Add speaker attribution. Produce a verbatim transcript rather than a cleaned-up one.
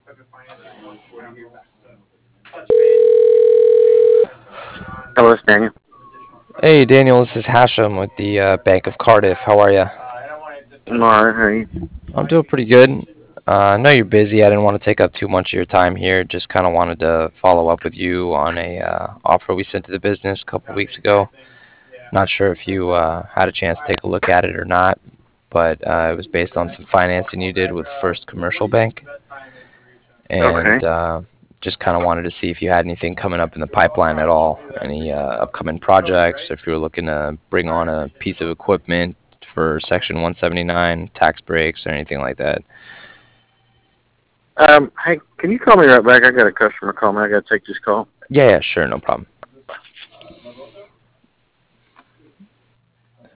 Speaker 1: Hello, it's Daniel.
Speaker 2: Hey Daniel, this is Hashem with the uh, Bank of Cardiff. How are you?
Speaker 1: I'm alright, how are you?
Speaker 2: I'm doing pretty good. Uh, I know you're busy. I didn't want to take up too much of your time here. Just kind of wanted to follow up with you on a uh, offer we sent to the business a couple weeks ago. Not sure if you uh, had a chance to take a look at it or not, but uh, it was based on some financing you did with First Commercial Bank,
Speaker 1: Okay.
Speaker 2: and uh, just kind of wanted to see if you had anything coming up in the pipeline at all, any uh, upcoming projects, if you were looking to bring on a piece of equipment for Section one seventy-nine, tax breaks, or anything like that.
Speaker 1: Um, hey, can you call me right back? I got a customer call me. I got to take this call.
Speaker 2: Yeah, yeah, sure, no problem.